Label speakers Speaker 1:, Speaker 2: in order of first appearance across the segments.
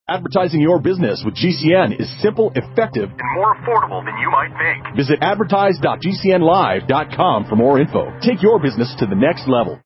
Speaker 1: Advertising your business with GCN is simple, effective, and more affordable than you might think. Visit advertise.gcnlive.com for more info. Take your business to the next level.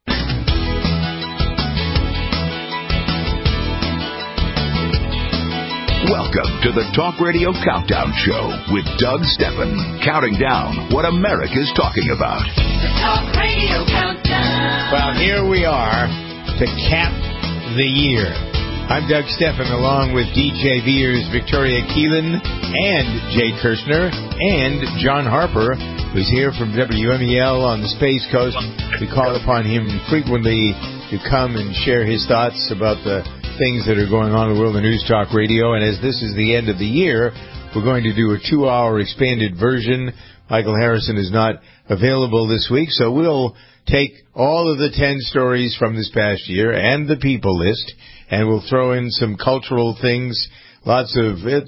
Speaker 2: Welcome to the Talk Radio Countdown Show with Doug Steffen, counting down what America's talking about.
Speaker 3: The Talk Radio Countdown.
Speaker 4: Well, here we are to cap the year. I'm Doug Steffen, along with DJ Veers, Victoria Keelan, and Jay Kirshner, and John Harper, who's here from WMEL on the Space Coast. We call upon him frequently to come and share his thoughts about the things that are going on in the world of News Talk Radio. And as this is the end of the year, we're going to do a 2-hour expanded version. Michael Harrison is not available this week, so we'll take all of the 10 stories from this past year and the people list, and we'll throw in some cultural things, lots of it.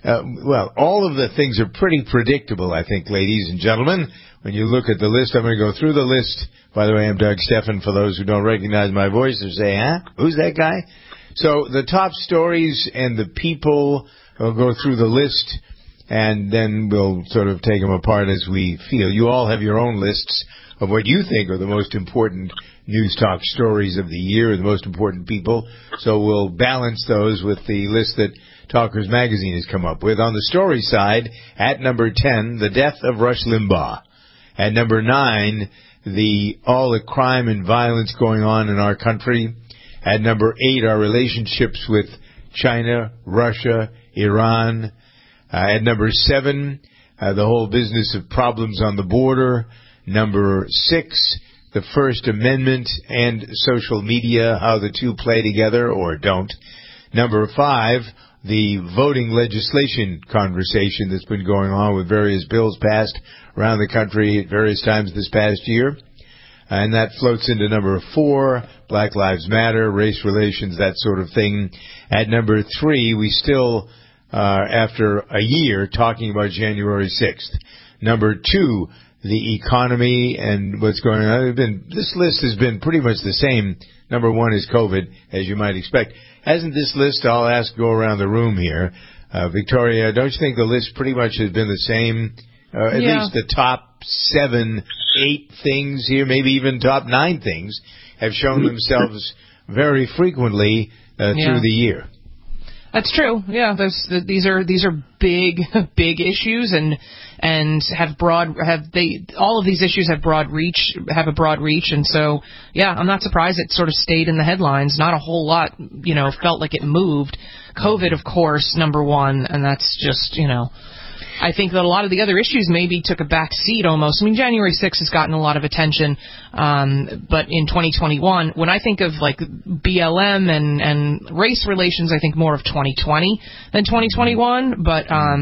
Speaker 4: All of the things are pretty predictable, I think, ladies and gentlemen. When you look at the list, I'm going to go through the list. By the way, I'm Doug Steffen. For those who don't recognize my voice, or say, who's that guy? So the top stories and the people, we'll go through the list, and then we'll sort of take them apart as we feel. You all have your own lists of what you think are the most important News Talk stories of the year, the most important people. So we'll balance those with the list that Talkers Magazine has come up with. On the story side, at number 10, the death of Rush Limbaugh. At number 9, all the crime and violence going on in our country. At number 8, our relationships with China, Russia, Iran. At number 7, the whole business of problems on the border. Number 6, the First Amendment and social media, how the two play together or don't. Number 5, the voting legislation conversation that's been going on with various bills passed around the country at various times this past year. And that floats into number 4, Black Lives Matter, race relations, that sort of thing. At number 3, we still, after a year, talking about January 6th. Number 2, the economy and what's going on. This list has been pretty much the same. Number 1 is COVID, as you might expect. Hasn't this list, I'll go around the room here. Victoria, don't you think the list pretty much has been the same? At least the top 7, 8 things here, maybe even top 9 things, have shown themselves very frequently through the year.
Speaker 5: That's true. Yeah, these are big issues and all of these issues have a broad reach, and so I'm not surprised it sort of stayed in the headlines. Not a whole lot, felt like it moved. COVID, of course, number 1, and that's just, I think that a lot of the other issues maybe took a back seat almost. I mean, January 6th has gotten a lot of attention, but in 2021, when I think of like BLM and race relations, I think more of 2020 than 2021. But I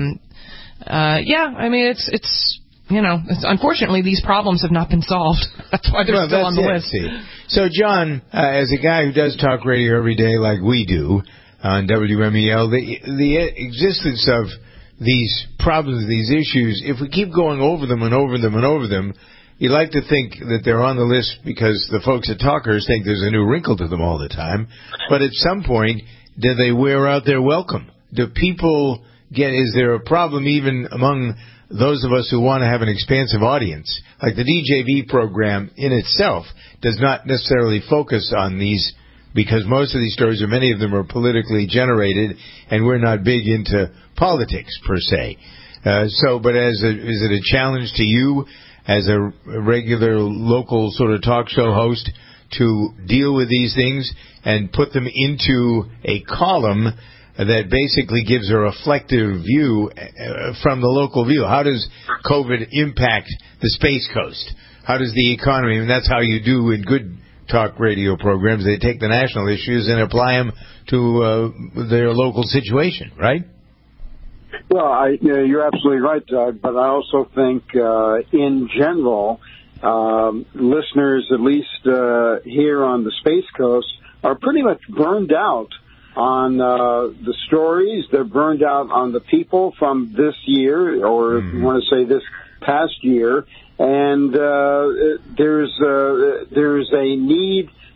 Speaker 5: mean, it's unfortunately these problems have not been solved. That's why they're still on the list.
Speaker 4: See. So, John, as a guy who does talk radio every day like we do on WMEL, the existence of these problems, these issues, if we keep going over them and over them and over them, you like to think that they're on the list because the folks at Talkers think there's a new wrinkle to them all the time. But at some point, do they wear out their welcome? Do people is there a problem even among those of us who want to have an expansive audience? Like the DJV program in itself does not necessarily focus on these, because most of these stories, or many of them, are politically generated, and we're not big into politics per se. But is it a challenge to you as a regular local sort of talk show host to deal with these things and put them into a column that basically gives a reflective view from the local view? How does COVID impact the Space Coast? How does the economy? I mean, that's how you do in good talk radio programs. They take the national issues and apply them to their local situation, right?
Speaker 6: Well, you're absolutely right, Doug, but I also think in general, listeners, at least here on the Space Coast, are pretty much burned out on the stories. They're burned out on the people from this year, or if you want to say this past year, and there's a need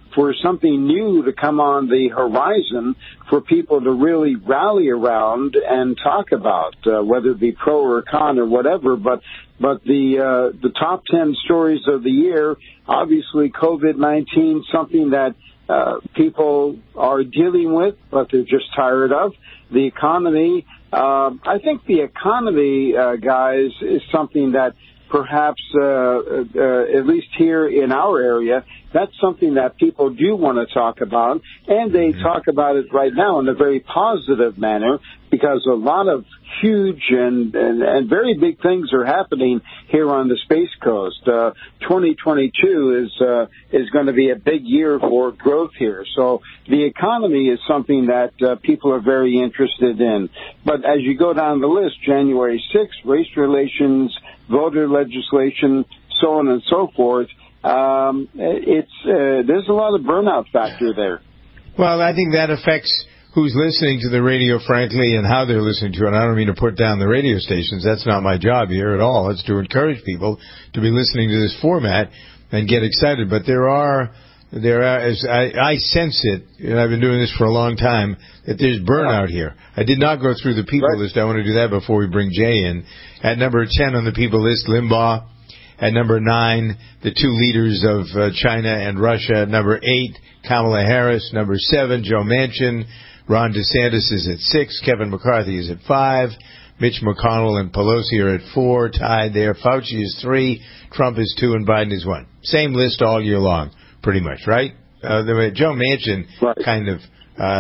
Speaker 6: for something new to come on the horizon for people to really rally around and talk about, whether it be pro or con or whatever. But the top 10 stories of the year, obviously COVID-19, something that people are dealing with, but they're just tired of. The economy, I think the economy, guys, is something that perhaps, at least here in our area, that's something that people do want to talk about, and they talk about it right now in a very positive manner, because a lot of huge and very big things are happening here on the Space Coast. 2022 is going to be a big year for growth here. So the economy is something that people are very interested in. But as you go down the list, January 6th, race relations, voter legislation, so on and so forth, there's a lot of burnout factor there.
Speaker 4: Well, I think that affects who's listening to the radio, frankly, and how they're listening to it. I don't mean to put down the radio stations. That's not my job here at all. It's to encourage people to be listening to this format and get excited. But there are, as I sense it, and I've been doing this for a long time, that there's burnout here. I did not go through the people list. I want to do that before we bring Jay in. At number 10 on the people list, Limbaugh. At number 9, the two leaders of China and Russia. At number 8, Kamala Harris. Number 7, Joe Manchin. Ron DeSantis is at 6. Kevin McCarthy is at 5. Mitch McConnell and Pelosi are at 4, tied there. Fauci is 3. Trump is 2, and Biden is 1. Same list all year long, pretty much, right? Joe Manchin, kind of,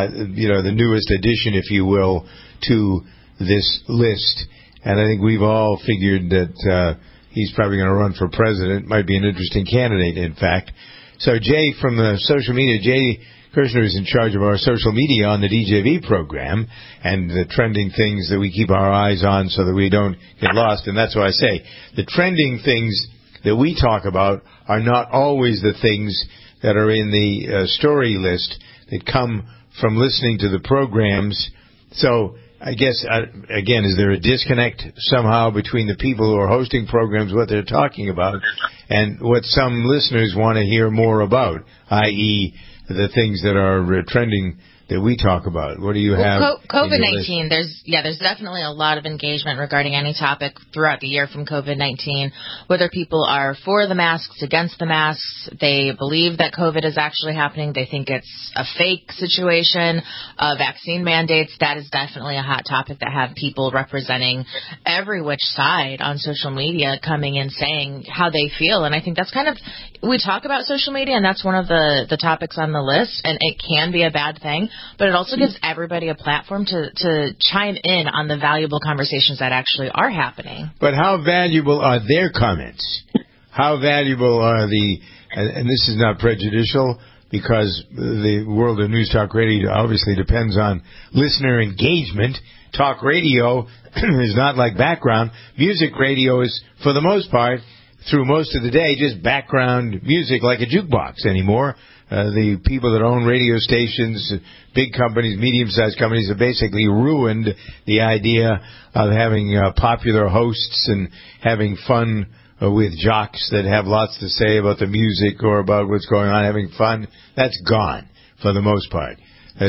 Speaker 4: the newest addition, if you will, to this list. And I think we've all figured that he's probably going to run for president. Might be an interesting candidate, in fact. So, Jay, from the social media, Jay Kirshner is in charge of our social media on the DJV program and the trending things that we keep our eyes on so that we don't get lost. And that's why I say the trending things that we talk about are not always the things that are in the story list that come from listening to the programs. So I guess, again, is there a disconnect somehow between the people who are hosting programs, what they're talking about, and what some listeners want to hear more about, i.e., the things that are trending that we talk about? What do you have?
Speaker 7: COVID-19, there's definitely a lot of engagement regarding any topic throughout the year from COVID-19, whether people are for the masks, against the masks, they believe that COVID is actually happening, they think it's a fake situation, vaccine mandates. That is definitely a hot topic that have people representing every which side on social media coming in saying how they feel. And I think that's kind of, we talk about social media, and that's one of the topics on the list, and it can be a bad thing. But it also gives everybody a platform to chime in on the valuable conversations that actually are happening.
Speaker 4: But how valuable are their comments? How valuable are and this is not prejudicial because the world of News Talk Radio obviously depends on listener engagement. Talk radio is not like background. Music radio is, for the most part, through most of the day, just background music like a jukebox anymore. The people that own radio stations, big companies, medium-sized companies, have basically ruined the idea of having popular hosts and having fun with jocks that have lots to say about the music or about what's going on, having fun. That's gone for the most part.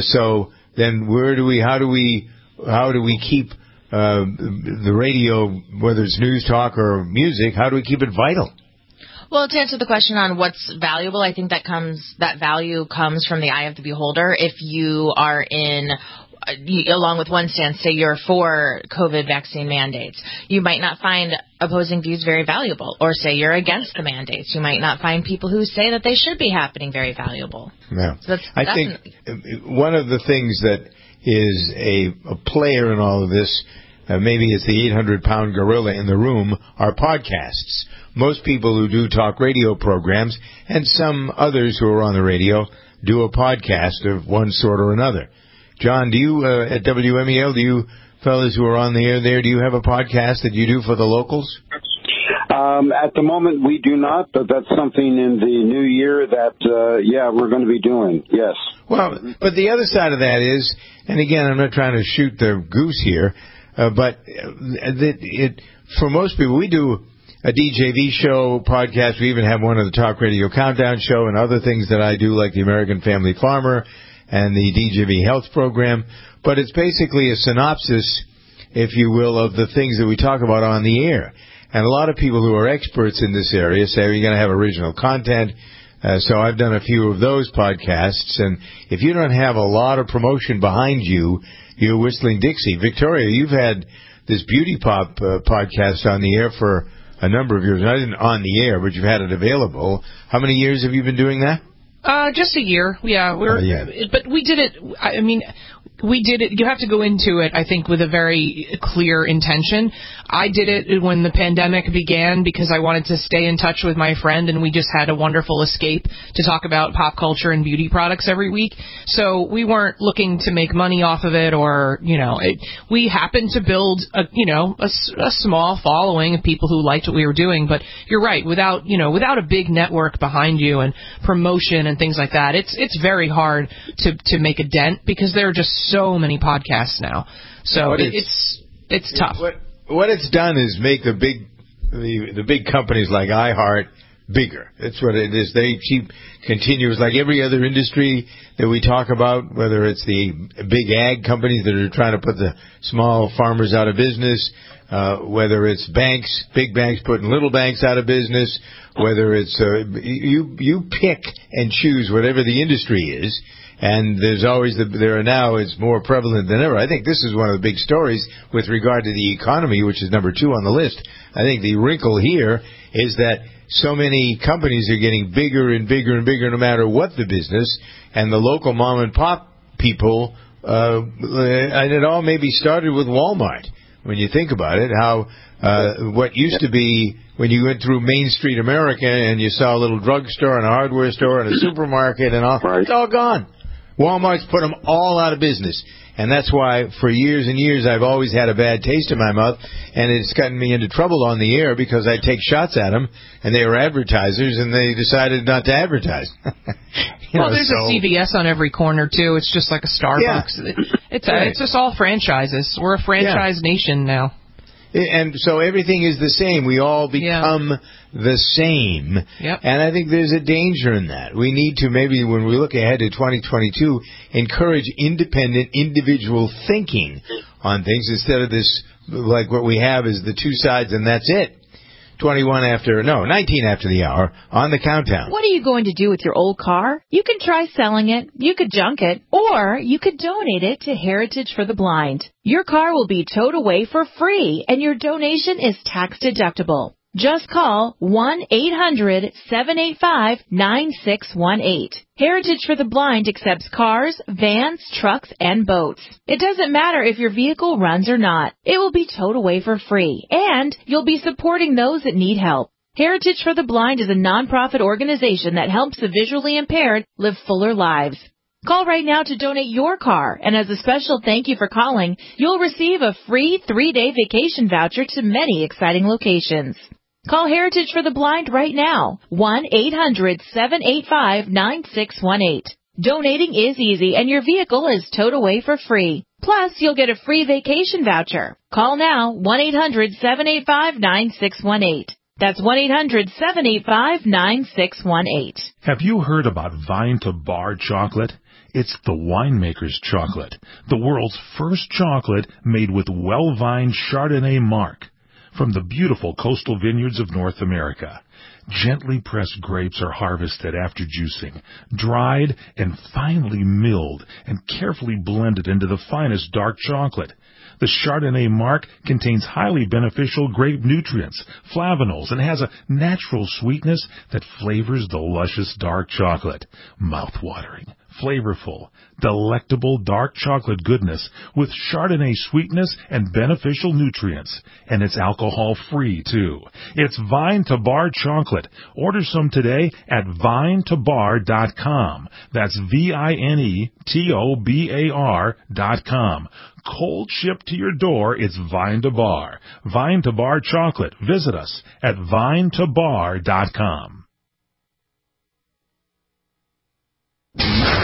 Speaker 4: So then how do we keep the radio, whether it's news talk or music, how do we keep it vital?
Speaker 7: Well, to answer the question on what's valuable, I think that value comes from the eye of the beholder. If you are along with one stance, say you're for COVID vaccine mandates, you might not find opposing views very valuable. Or say you're against the mandates, you might not find people who say that they should be happening very valuable.
Speaker 4: Yeah. So I think one of the things that is a player in all of this, maybe it's the 800-pound gorilla in the room, are podcasts. Most people who do talk radio programs, and some others who are on the radio, do a podcast of one sort or another. John, do you, at WMEL, do you fellas who are on the air there, do you have a podcast that you do for the locals?
Speaker 6: At the moment, we do not, but that's something in the new year that, we're going to be doing, yes.
Speaker 4: Well, but the other side of that is, and again, I'm not trying to shoot the goose here, but for most people, we do a DJV show podcast. We even have one of the Talk Radio Countdown show and other things that I do, like the American Family Farmer and the DJV Health Program. But it's basically a synopsis, if you will, of the things that we talk about on the air. And a lot of people who are experts in this area say, you're going to have original content. So I've done a few of those podcasts. And if you don't have a lot of promotion behind you, you're whistling Dixie. Victoria, you've had this Beauty Pop podcast on the air for a number of years. Not even on the air, but you've had it available. How many years have you been doing that?
Speaker 5: Just a year. Yeah, but we did it. I mean, we did it. You have to go into it, I think, with a very clear intention. I did it when the pandemic began because I wanted to stay in touch with my friend, and we just had a wonderful escape to talk about pop culture and beauty products every week. So we weren't looking to make money off of it, or we happened to build a small following of people who liked what we were doing. But you're right, without a big network behind you and promotion and things like that, it's very hard to make a dent because there are just so many podcasts now. So it's tough.
Speaker 4: What it's done is make the big companies like iHeart bigger. That's what it is. They keep continuous, like every other industry that we talk about, whether it's the big ag companies that are trying to put the small farmers out of business, whether it's banks, big banks putting little banks out of business, whether it's you pick and choose whatever the industry is. And there's always it's more prevalent than ever. I think this is one of the big stories with regard to the economy, which is number 2 on the list. I think the wrinkle here is that so many companies are getting bigger and bigger and bigger no matter what the business, and the local mom and pop people, and it all maybe started with Walmart. When you think about it, how what used to be when you went through Main Street America and you saw a little drugstore and a hardware store and a supermarket and all, it's all gone. Walmart's put them all out of business. And that's why for years and years I've always had a bad taste in my mouth, and it's gotten me into trouble on the air because I take shots at them, and they were advertisers, and they decided not to advertise.
Speaker 5: There's a CVS on every corner, too. It's just like a Starbucks. Yeah. It's just all franchises. We're a franchise nation now.
Speaker 4: And so everything is the same. We all become the same.
Speaker 5: Yep.
Speaker 4: And I think there's a danger in that. We need to maybe, when we look ahead to 2022, encourage independent, individual thinking on things instead of this, like what we have is the two sides and that's it. 19 after the hour on the countdown.
Speaker 8: What are you going to do with your old car? You can try selling it, you could junk it, or you could donate it to Heritage for the Blind. Your car will be towed away for free, and your donation is tax deductible. Just call 1-800-785-9618. Heritage for the Blind accepts cars, vans, trucks, and boats. It doesn't matter if your vehicle runs or not. It will be towed away for free, and you'll be supporting those that need help. Heritage for the Blind is a nonprofit organization that helps the visually impaired live fuller lives. Call right now to donate your car, and as a special thank you for calling, you'll receive a free 3-day vacation voucher to many exciting locations. Call Heritage for the Blind right now, 1-800-785-9618. Donating is easy, and your vehicle is towed away for free. Plus, you'll get a free vacation voucher. Call now, 1-800-785-9618. That's 1-800-785-9618.
Speaker 9: Have you heard about Vine to Bar chocolate? It's the winemaker's chocolate, the world's first chocolate made with well-vined Chardonnay marc from the beautiful coastal vineyards of North America. Gently pressed grapes are harvested after juicing, dried and finely milled and carefully blended into the finest dark chocolate. The Chardonnay marc contains highly beneficial grape nutrients, flavanols, and has a natural sweetness that flavors the luscious dark chocolate. Mouth-watering, flavorful, delectable dark chocolate goodness with Chardonnay sweetness and beneficial nutrients. And it's alcohol-free, too. It's Vine to Bar chocolate. Order some today at vinetobar.com. That's VINETOBAR.com. Cold shipped to your door, it's Vine to Bar. Vine to Bar chocolate. Visit us at vinetobar.com.
Speaker 2: 10.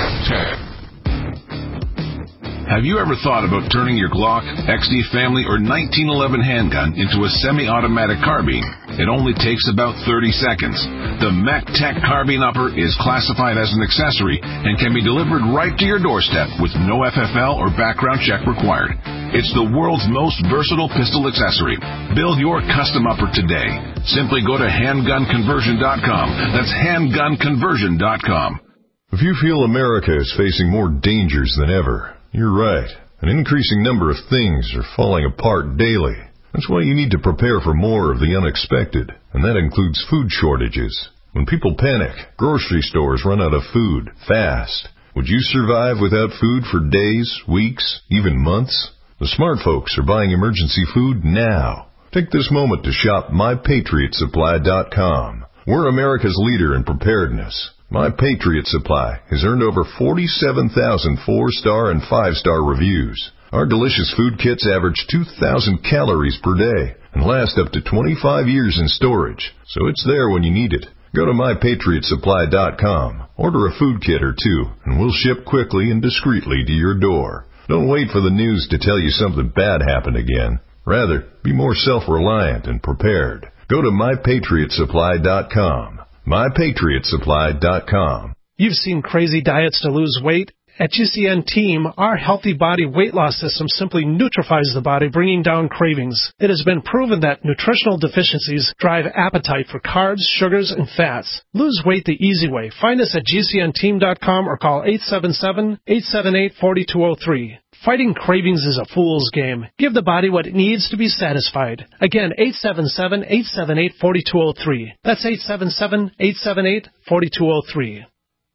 Speaker 2: Have you ever thought about turning your Glock, XD Family, or 1911 handgun into a semi-automatic carbine? It only takes about 30 seconds. The MechTech Carbine Upper is classified as an accessory and can be delivered right to your doorstep with no FFL or background check required. It's the world's most versatile pistol accessory. Build your custom upper today. Simply go to handgunconversion.com. That's handgunconversion.com.
Speaker 10: If you feel America is facing more dangers than ever, you're right. An increasing number of things are falling apart daily. That's why you need to prepare for more of the unexpected, and that includes food shortages. When people panic, grocery stores run out of food fast. Would you survive without food for days, weeks, even months? The smart folks are buying emergency food now. Take this moment to shop MyPatriotSupply.com. We're America's leader in preparedness. My Patriot Supply has earned over 47,000 4-star and 5-star reviews. Our delicious food kits average 2,000 calories per day and last up to 25 years in storage, so it's there when you need it. Go to MyPatriotSupply.com, order a food kit or two, and we'll ship quickly and discreetly to your door. Don't wait for the news to tell you something bad happened again. Rather, be more self-reliant and prepared. Go to MyPatriotSupply.com. MyPatriotSupply.com.
Speaker 11: You've seen crazy diets to lose weight. At GCN Team, our Healthy Body Weight Loss System simply neutralizes the body, bringing down cravings. It has been proven that nutritional deficiencies drive appetite for carbs, sugars, and fats. Lose weight the easy way. Find us at GCNteam.com or call 877-878-4203. Fighting cravings is a fool's game. Give the body what it needs to be satisfied. Again, 877-878-4203. That's 877-878-4203.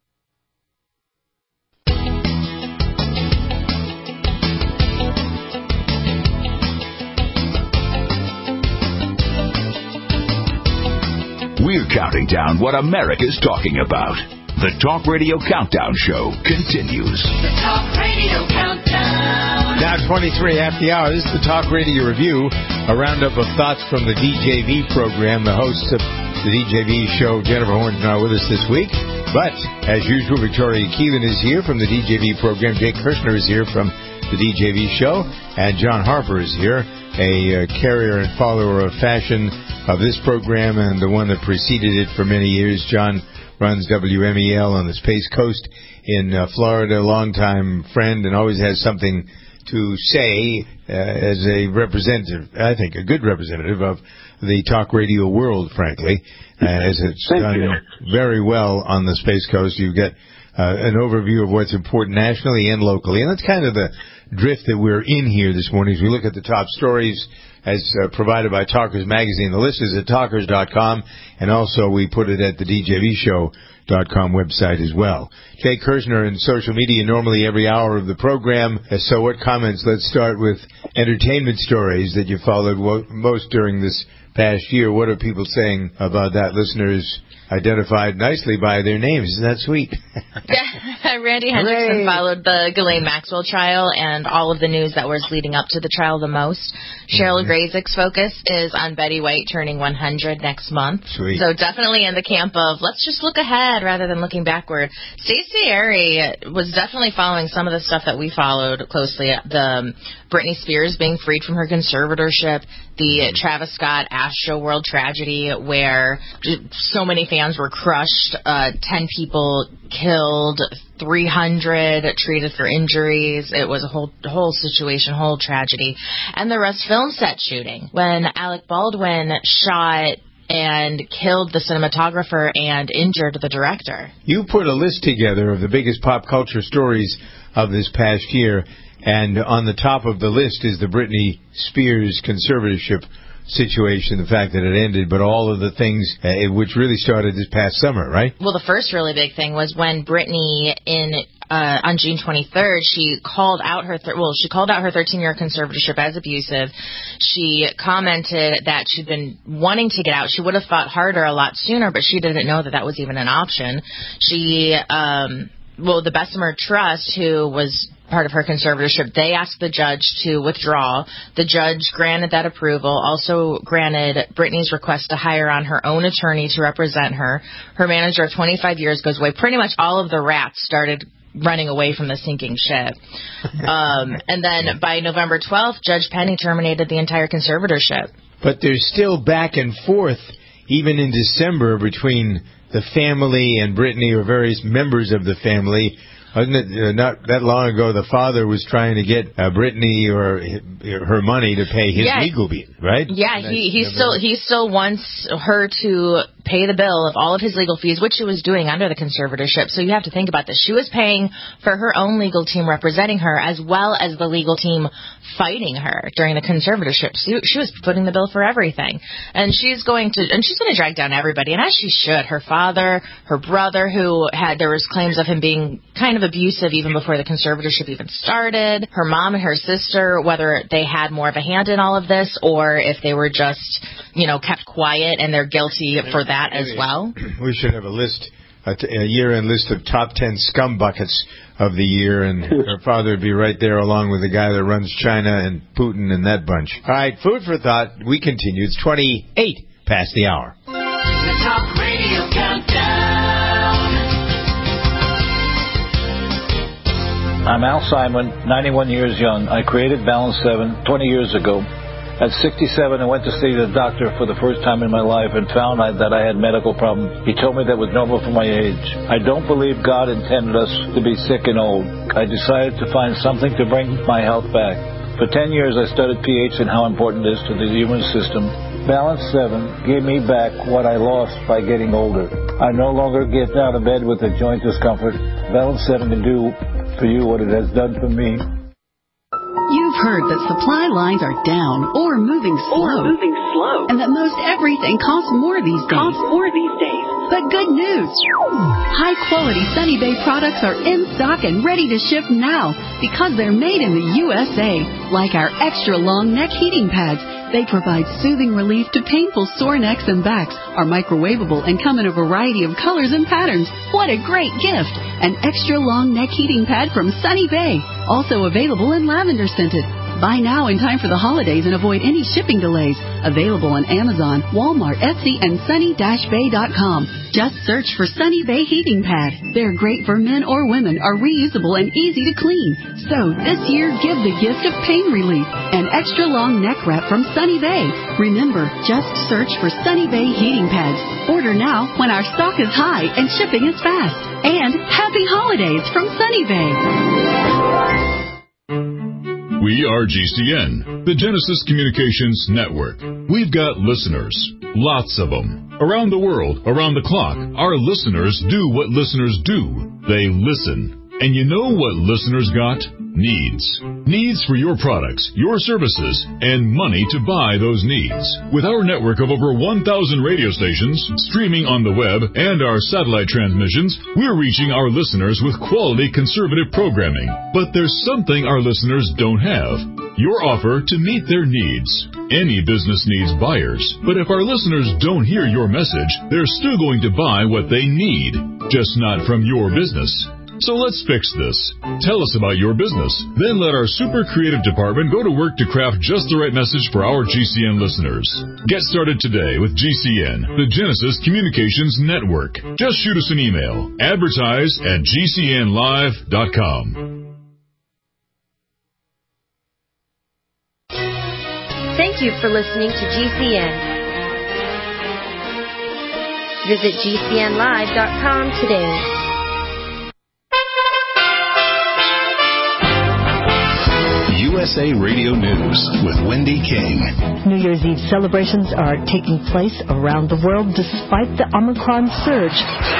Speaker 2: We're counting down what America's talking about. The Talk Radio Countdown Show continues.
Speaker 3: The Talk Radio Countdown.
Speaker 4: Now 23 after the hour. This is the Talk Radio Review, a roundup of thoughts from the DJV program. The hosts of the DJV show, Jennifer Horn's not with us this week. But, as usual, Victoria Keelan is here from the DJV program. Jake Kirshner is here from the DJV show. And John Harper is here, a carrier and follower of fashion of this program and the one that preceded it for many years. John runs WMEL on the Space Coast in Florida, longtime friend, and always has something to say as a representative, I think a good representative of the talk radio world, frankly, as it's done very well on the Space Coast. You get an overview of what's important nationally and locally, and that's kind of the drift that we're in here this morning as we look at the top stories as provided by Talkers Magazine. The list is at talkers.com, and also we put it at the DJVshow.com website as well. Jake Kirshner in social media normally every hour of the program. So what comments? Let's start with entertainment stories that you followed most during this past year. What are people saying about that? Listeners identified nicely by their names. Isn't that sweet?
Speaker 7: Randy Hendrickson followed the Ghislaine Maxwell trial and all of the news that was leading up to the trial the most. Cheryl Grazick's focus is on Betty White turning 100 next month.
Speaker 4: Sweet.
Speaker 7: So definitely in the camp of let's just look ahead rather than looking backward. Stacey Aery was definitely following some of the stuff that we followed closely. The Britney Spears being freed from her conservatorship, the Travis Scott Astroworld tragedy where so many fans were crushed, 10 people killed, 300 treated for injuries. It was a whole situation, whole tragedy. And the Rust film set shooting when Alec Baldwin shot and killed the cinematographer and injured the director.
Speaker 4: You put a list together of the biggest pop culture stories of this past year, and on the top of the list is the Britney Spears conservatorship situation, the fact that it ended, but all of the things which really started this past summer, right?
Speaker 7: Well, the first really big thing was when Britney on June 23rd, she called out her 13-year conservatorship as abusive. She commented that she'd been wanting to get out. She would have fought harder a lot sooner, but she didn't know that was even an option. She, the Bessemer Trust, who was part of her conservatorship, they asked the judge to withdraw. The judge granted that approval, also granted Britney's request to hire on her own attorney to represent her. Her manager of 25 years goes away. Pretty much all of the rats started running away from the sinking ship. And then by November 12th, Judge Penny terminated the entire conservatorship.
Speaker 4: But there's still back and forth, even in December, between the family and Brittany or various members of the family. Wasn't it not that long ago the father was trying to get Brittany or her money to pay his legal bill, right?
Speaker 7: Yeah, he still wants her to pay the bill of all of his legal fees, which she was doing under the conservatorship. So you have to think about this. She was paying for her own legal team representing her, as well as the legal team fighting her during the conservatorship. So she was footing the bill for everything. And she's going to drag down everybody, and as she should. Her father, her brother, there was claims of him being kind of abusive even before the conservatorship even started. Her mom and her sister, whether they had more of a hand in all of this or if they were just, kept quiet and they're guilty for that as well.
Speaker 4: We should have a list, a year-end list of top 10 scum buckets of the year, and her father would be right there along with the guy that runs China and Putin and that bunch. All right, food for thought. We continue. It's 28 past the hour.
Speaker 3: The Talk Radio Countdown.
Speaker 12: I'm Al Simon, 91 years young. I created Balance 7 20 years ago. At 67, I went to see the doctor for the first time in my life and found that I had medical problems. He told me that was normal for my age. I don't believe God intended us to be sick and old. I decided to find something to bring my health back. For 10 years, I studied pH and how important it is to the human system. Balance 7 gave me back what I lost by getting older. I no longer get out of bed with a joint discomfort. Balance 7 can do for you what it has done for me.
Speaker 13: You've heard that supply lines are down or moving slow. And that most everything costs more these days. But good news! High-quality Sunny Bay products are in stock and ready to ship now because they're made in the USA. Like our extra-long neck heating pads. They provide soothing relief to painful sore necks and backs, are microwavable, and come in a variety of colors and patterns. What a great gift! An extra-long neck heating pad from Sunny Bay. Also available in lavender scented. Buy now in time for the holidays and avoid any shipping delays. Available on Amazon, Walmart, Etsy, and sunny-bay.com. Just search for Sunny Bay Heating Pad. They're great for men or women, are reusable and easy to clean. So this year, give the gift of pain relief. An extra long neck wrap from Sunny Bay. Remember, just search for Sunny Bay Heating Pads. Order now when our stock is high and shipping is fast. And happy holidays from Sunny Bay.
Speaker 14: We are GCN, the Genesis Communications Network. We've got listeners, lots of them. Around the world, around the clock, our listeners do what listeners do. They listen. And you know what listeners got? Needs. Needs for your products, your services, and money to buy those needs. With our network of over 1,000 radio stations, streaming on the web, and our satellite transmissions, we're reaching our listeners with quality conservative programming. But there's something our listeners don't have. Your offer to meet their needs. Any business needs buyers, but if our listeners don't hear your message, they're still going to buy what they need, just not from your business. So let's fix this. Tell us about your business. Then let our super creative department go to work to craft just the right message for our GCN listeners. Get started today with GCN, the Genesis Communications Network. Just shoot us an email. Advertise@gcnlive.com.
Speaker 15: Thank you for listening to GCN. Visit GCNlive.com today.
Speaker 1: USA Radio News with Wendy King.
Speaker 16: New Year's Eve celebrations are taking place around the world despite the Omicron surge.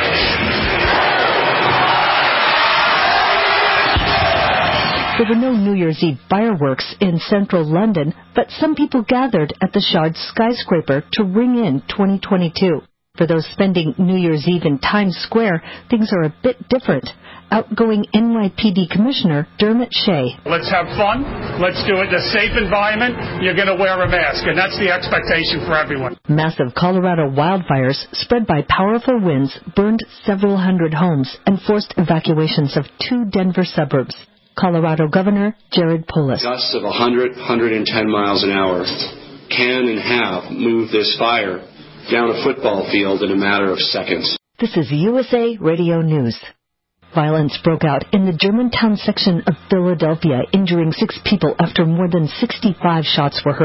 Speaker 16: There were no New Year's Eve fireworks in central London, but some people gathered at the Shard skyscraper to ring in 2022. For those spending New Year's Eve in Times Square, things are a bit different. Outgoing NYPD Commissioner Dermot Shea.
Speaker 17: Let's have fun. Let's do it in a safe environment. You're going to wear a mask, and that's the expectation for everyone.
Speaker 16: Massive Colorado wildfires spread by powerful winds burned several hundred homes and forced evacuations of 2 Denver suburbs. Colorado Governor Jared Polis.
Speaker 18: Gusts of 100, 110 miles an hour can and have moved this fire down a football field in a matter of seconds.
Speaker 16: This is USA Radio News. Violence broke out in the Germantown section of Philadelphia, injuring 6 people after more than 65 shots were heard.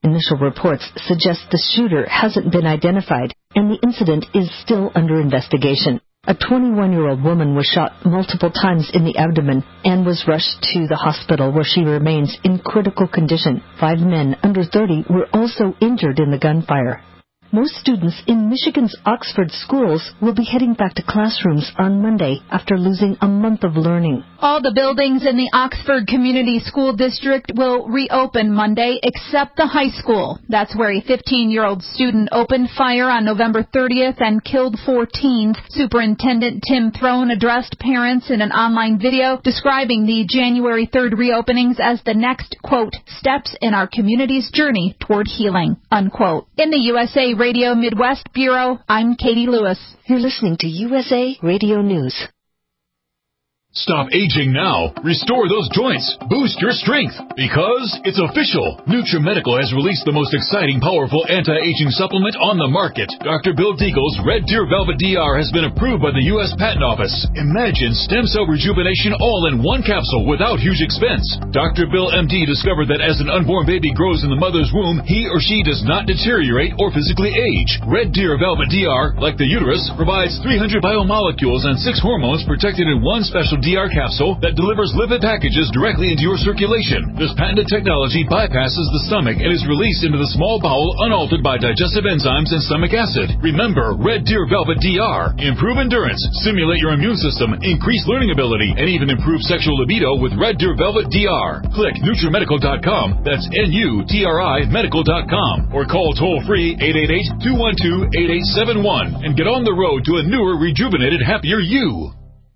Speaker 16: Initial reports suggest the shooter hasn't been identified, and the incident is still under investigation. A 21-year-old woman was shot multiple times in the abdomen and was rushed to the hospital where she remains in critical condition. 5 men under 30 were also injured in the gunfire. Most students in Michigan's Oxford schools will be heading back to classrooms on Monday after losing a month of learning.
Speaker 19: All the buildings in the Oxford Community School District will reopen Monday except the high school. That's where a 15-year-old student opened fire on November 30th and killed 4 teens. Superintendent Tim Throne addressed parents in an online video describing the January 3rd reopenings as the next, quote, steps in our community's journey toward healing, unquote. In the USA Radio Midwest Bureau, I'm Katie Lewis.
Speaker 16: You're listening to USA Radio News.
Speaker 14: Stop aging now. Restore those joints. Boost your strength. Because it's official. NutriMedical has released the most exciting, powerful anti-aging supplement on the market. Dr. Bill Deagle's Red Deer Velvet DR has been approved by the U.S. Patent Office. Imagine stem cell rejuvenation all in one capsule without huge expense. Dr. Bill MD discovered that as an unborn baby grows in the mother's womb, he or she does not deteriorate or physically age. Red Deer Velvet DR, like the uterus, provides 300 biomolecules and 6 hormones protected in one special DR capsule that delivers lipid packages directly into your circulation. This patented technology bypasses the stomach and is released into the small bowel unaltered by digestive enzymes and stomach acid. Remember, Red Deer Velvet DR. Improve endurance, stimulate your immune system, increase learning ability, and even improve sexual libido with Red Deer Velvet DR. Click NutriMedical.com. That's NUTRI Medical.com. Or call toll-free 888-212-8871 and get on the road to a newer, rejuvenated, happier you.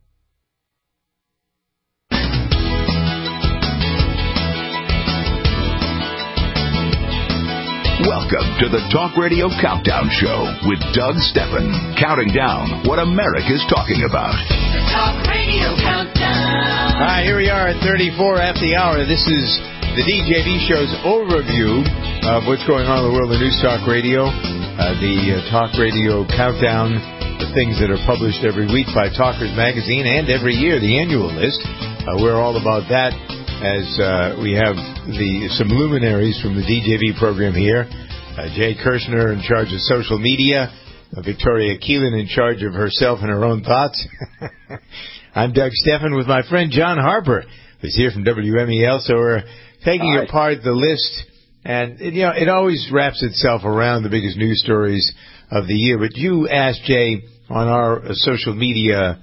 Speaker 2: Welcome to the Talk Radio Countdown Show with Doug Steffen, counting down what America's talking about.
Speaker 3: The Talk Radio Countdown.
Speaker 4: All right, here we are at 34 after the hour. This is the DJV Show's overview of what's going on in the world of News Talk Radio. The Talk Radio Countdown, the things that are published every week by Talkers Magazine and every year, the annual list. We're all about that. As we have some luminaries from the DJV program here. Jay Kirshner in charge of social media. Victoria Keelan in charge of herself and her own thoughts. I'm Doug Steffen with my friend John Harper, who's here from WMEL. So we're taking apart the list. And, it always wraps itself around the biggest news stories of the year. But you asked Jay on our social media,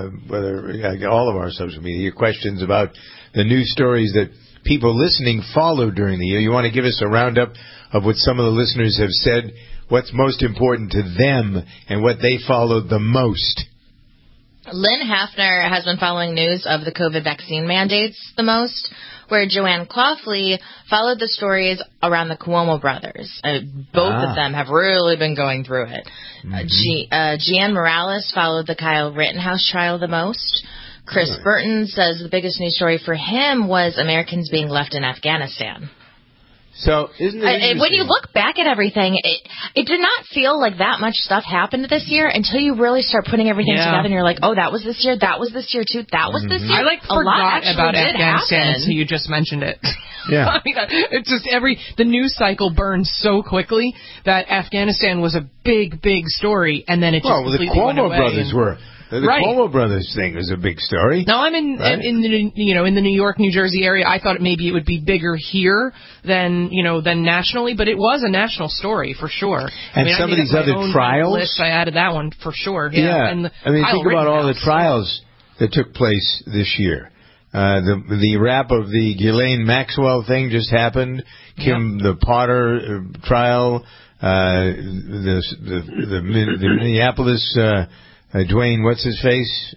Speaker 4: all of our social media, questions about the news stories that people listening follow during the year. You want to give us a roundup of what some of the listeners have said, what's most important to them, and what they followed the most.
Speaker 7: Lynn Hafner has been following news of the COVID vaccine mandates the most, where Joanne Claufley followed the stories around the Cuomo brothers. Both of them have really been going through it. Gian Morales followed the Kyle Rittenhouse trial the most. Chris Burton says the biggest news story for him was Americans being left in Afghanistan.
Speaker 4: So, isn't it
Speaker 7: when you look back at everything, it did not feel like that much stuff happened this year until you really start putting everything together and you're like, oh, that was this year, that was this year too, that was this year.
Speaker 5: I forgot about Afghanistan until you just mentioned it.
Speaker 4: Yeah.
Speaker 5: I mean, it's just the news cycle burns so quickly that Afghanistan was a big, big story, and then it just completely went away.
Speaker 4: The Cuomo brothers were. The Cuomo brothers thing was a big story.
Speaker 5: No, I'm in the New York, New Jersey area. I thought maybe it would be bigger here than nationally, but it was a national story for sure.
Speaker 4: And some of these other trials,
Speaker 5: list, I added that one for sure.
Speaker 4: Yeah.
Speaker 5: And
Speaker 4: think about all the trials that took place this year. The wrap of the Ghislaine Maxwell thing just happened. The Potter trial, the Minneapolis. Dwayne, what's his face?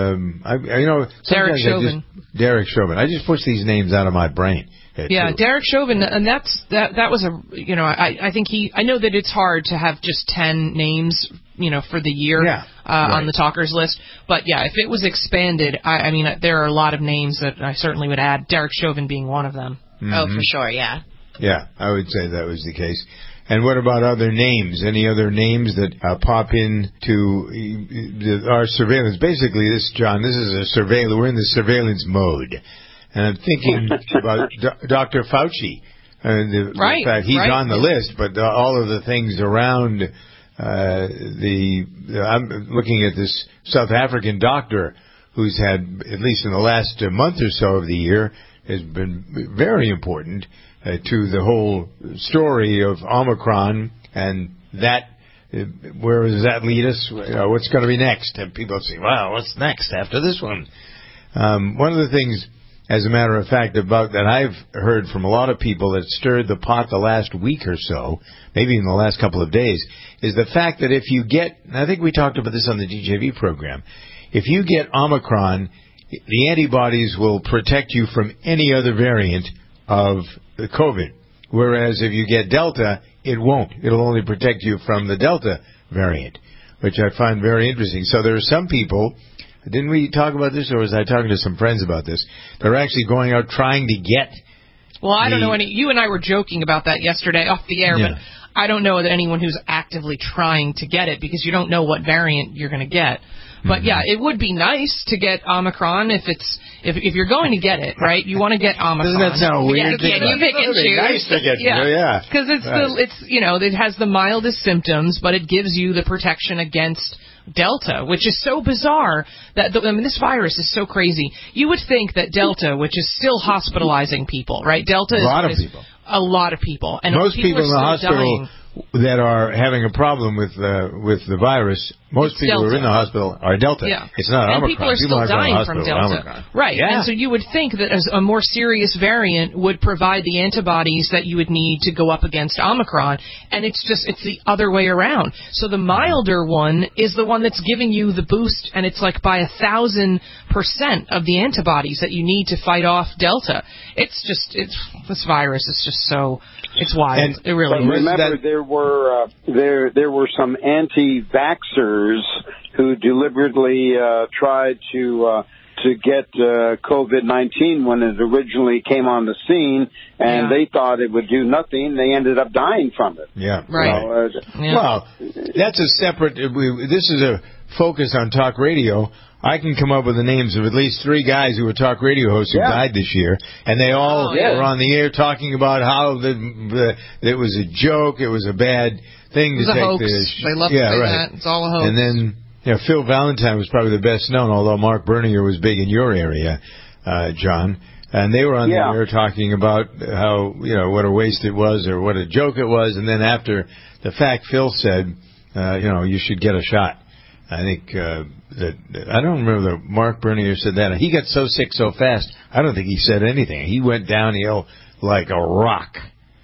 Speaker 5: Derek Chauvin.
Speaker 4: Derek Chauvin. I just push these names out of my brain.
Speaker 5: Derek Chauvin, and that was I think I know that it's hard to have just 10 names, for the year on the talkers list. But if it was expanded, I mean, there are a lot of names that I certainly would add. Derek Chauvin being one of them.
Speaker 7: Mm-hmm. Oh, for sure, yeah.
Speaker 4: Yeah, I would say that was the case. And what about other names? Any other names that pop into our surveillance? Basically, John, this is a surveillance. We're in the surveillance mode. And I'm thinking about Dr. Fauci. In fact, he's on the list, but all of the things around I'm looking at this South African doctor who's had, at least in the last month or so of the year, has been very important to the whole story of Omicron, and that, where does that lead us? What's going to be next? And people say, wow, what's next after this one? One of the things, as a matter of fact, about that I've heard from a lot of people that stirred the pot the last week or so, maybe in the last couple of days, is the fact that if you get, and I think we talked about this on the DJV program, if you get Omicron, the antibodies will protect you from any other variant of the COVID. Whereas if you get Delta, it won't. It'll only protect you from the Delta variant, which I find very interesting. So there are some people, didn't we talk about this, or was I talking to some friends about this? They're actually going out trying to get.
Speaker 5: Well, I don't know any. You and I were joking about that yesterday off the air, but I don't know anyone who's actively trying to get it because you don't know what variant you're going to get. But yeah, it would be nice to get Omicron if you're going to get it, right? You want to get Omicron.
Speaker 4: Doesn't that sound weird?
Speaker 5: Yeah, you pick and choose.
Speaker 4: Nice to get,
Speaker 5: because it has the mildest symptoms, but it gives you the protection against Delta, which is so bizarre that this virus is so crazy. You would think that Delta, which is still hospitalizing people, right? Delta is a lot of people, and
Speaker 4: most people in the hospital
Speaker 5: dying.
Speaker 4: That are having a problem with the virus, most people who are in the hospital are Delta.
Speaker 5: Yeah.
Speaker 4: It's not
Speaker 5: and
Speaker 4: Omicron.
Speaker 5: People are still dying from Delta. Right.
Speaker 4: Yeah.
Speaker 5: And so you would think that a more serious variant would provide the antibodies that you would need to go up against Omicron, and it's the other way around. So the milder one is the one that's giving you the boost, and it's like by 1,000% of the antibodies that you need to fight off Delta. This virus is just so, it's wild.
Speaker 6: And
Speaker 5: it really is.
Speaker 6: Remember, there were some anti-vaxxers who deliberately tried to get COVID-19 when it originally came on the scene, and they thought it would do nothing. They ended up dying from it.
Speaker 4: Yeah,
Speaker 6: right.
Speaker 4: Well, that's a separate. This is a focus on talk radio. I can come up with the names of at least 3 guys who were talk radio hosts who died this year, and they all were on the air talking about how it was a joke, it was a bad thing to take.
Speaker 5: They love to say that. It's all a hoax.
Speaker 4: And then Phil Valentine was probably the best known, although Mark Bernier was big in your area, John. And they were on the air talking about how, what a waste it was or what a joke it was. And then after the fact, Phil said, you should get a shot. I think I don't remember that Mark Bernier said that. He got so sick so fast, I don't think he said anything. He went downhill like a rock.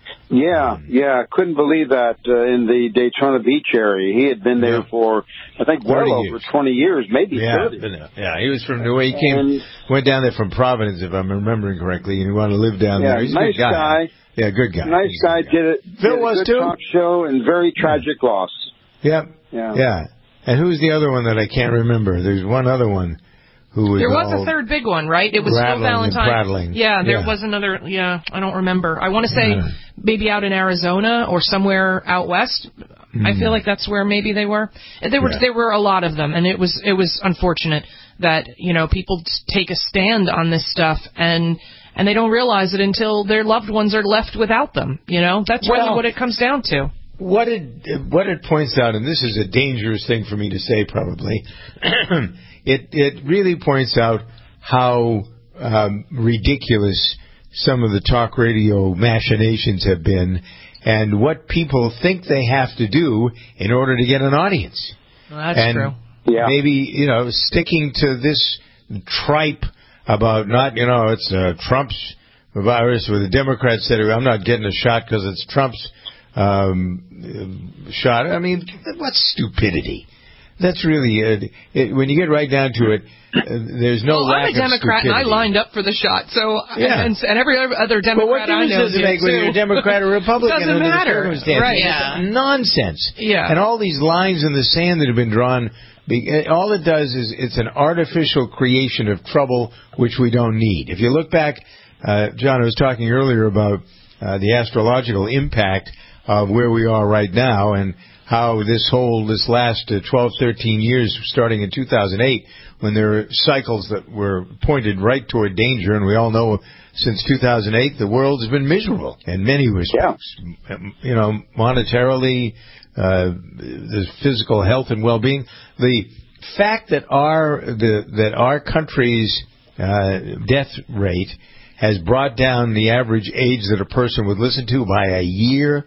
Speaker 6: Yeah, couldn't believe that in the Daytona Beach area. He had been there for, I think, well over 20 years, maybe 30.
Speaker 4: Yeah, he was from New York. He went down there from Providence, if I'm remembering correctly, and he wanted to live down there. He's
Speaker 6: nice
Speaker 4: a good guy. Yeah, good guy.
Speaker 6: Nice guy. Did
Speaker 4: Phil was
Speaker 6: a good talk show and very tragic loss.
Speaker 4: Yep. Yeah. And who's the other one that I can't remember? There's one other one who was.
Speaker 5: There was a third big one, right? It was Phil Valentine.
Speaker 4: Yeah,
Speaker 5: there was another. Yeah, I don't remember. I want to say maybe out in Arizona or somewhere out west. I feel like that's where maybe they were. There were a lot of them, and it was unfortunate that people take a stand on this stuff and they don't realize it until their loved ones are left without them. That's really what it comes down to.
Speaker 4: What it points out, and this is a dangerous thing for me to say probably, it really points out how ridiculous some of the talk radio machinations have been and what people think they have to do in order to get an audience.
Speaker 5: Well, that's true.
Speaker 6: Yeah.
Speaker 4: Maybe, sticking to this tripe about not, it's Trump's virus, where the Democrats said, I'm not getting a shot because it's Trump's shot. I mean, what stupidity. That's really when you get right down to it, there's no lack of stupidity.
Speaker 5: I'm a Democrat, and I lined up for the shot. So and every other Democrat I know
Speaker 4: does it make whether you're a Democrat or Republican?
Speaker 5: Doesn't matter, right?
Speaker 4: Yeah. It's nonsense.
Speaker 5: Yeah.
Speaker 4: And all these lines in the sand that have been drawn, all it does is it's an artificial creation of trouble which we don't need. If you look back, John, I was talking earlier about the astrological impact of where we are right now and how this last 12, 13 years, starting in 2008, when there were cycles that were pointed right toward danger, and we all know since 2008 the world has been miserable in many respects. Yeah. Monetarily, the physical health and well-being. The fact that our country's death rate has brought down the average age that a person would live to by a year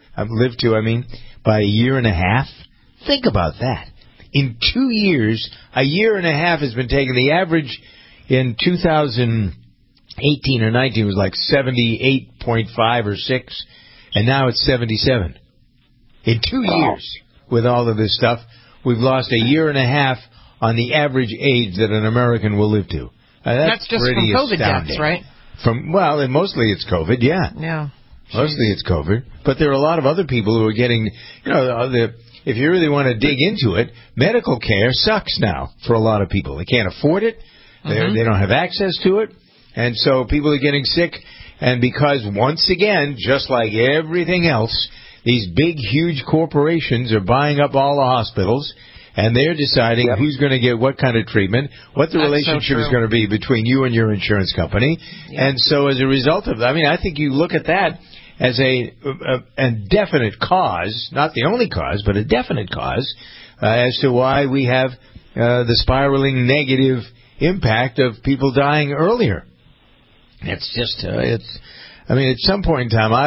Speaker 4: and a half. Think about that. In 2 years, a year and a half has been taken. The average in 2018 or 19 was like 78.5 or 6, and now it's 77. In 2 years, with all of this stuff, we've lost a year and a half on the average age that an American will live to.
Speaker 5: That's just from COVID deaths, right?
Speaker 4: And mostly it's COVID, yeah.
Speaker 5: Yeah.
Speaker 4: Mostly it's COVID. But there are a lot of other people who are getting, if you really want to dig into it, medical care sucks now for a lot of people. They can't afford it. They don't have access to it. And so people are getting sick. And because, once again, just like everything else, these big, huge corporations are buying up all the hospitals, and they're deciding who's going to get what kind of treatment, what the relationship is going to be between you and your insurance company. Yeah. And so as a result of that, I think you look at that as a definite cause, not the only cause, but a definite cause as to why we have the spiraling negative impact of people dying earlier. It's just, at some point in time,